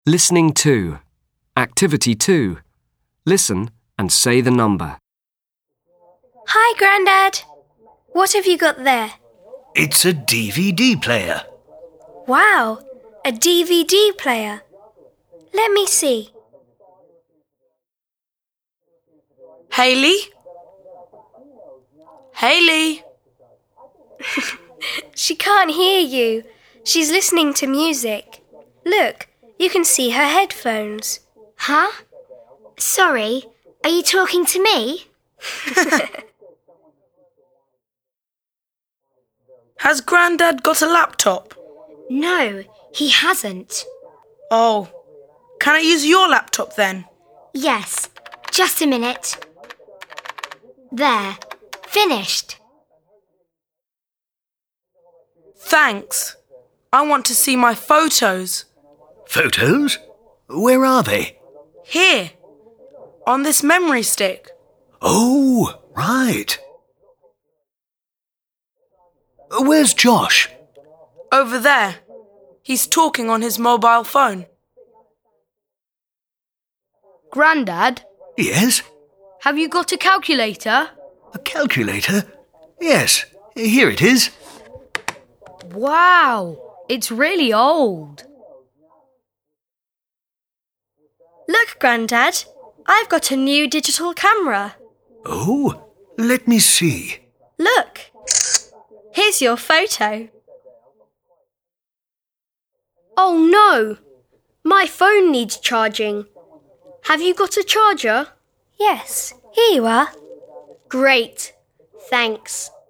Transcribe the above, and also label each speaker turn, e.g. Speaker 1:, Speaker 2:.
Speaker 1: Listening 2. Activity 2. Listen and say the number.
Speaker 2: Hi, Grandad. What have you got there?
Speaker 3: It's a DVD player.
Speaker 2: Wow, a DVD player. Let me see.
Speaker 4: Hayley? Hayley?
Speaker 2: She can't hear you. She's listening to music. Look, you can see her headphones.
Speaker 5: Huh? Sorry, are you talking to me?
Speaker 4: Has Grandad got a laptop?
Speaker 5: No, he hasn't.
Speaker 4: Oh, can I use your laptop then?
Speaker 5: Yes, just a minute. There, finished.
Speaker 4: Thanks. I want to see my photos.
Speaker 3: Photos? Where are they?
Speaker 4: Here, on this memory stick.
Speaker 3: Oh, right. Where's Josh?
Speaker 4: Over there. He's talking on his mobile phone.
Speaker 6: Grandad,
Speaker 3: Yes?
Speaker 6: have you got a calculator?
Speaker 3: A calculator? Yes, here it is.
Speaker 6: Wow, it's really old.
Speaker 2: Look, Grandad, I've got a new digital camera.
Speaker 3: Oh, let me see.
Speaker 2: Look, here's your photo.
Speaker 6: Oh no, my phone needs charging. Have you got a charger?
Speaker 2: Yes, here you are.
Speaker 6: Great, thanks.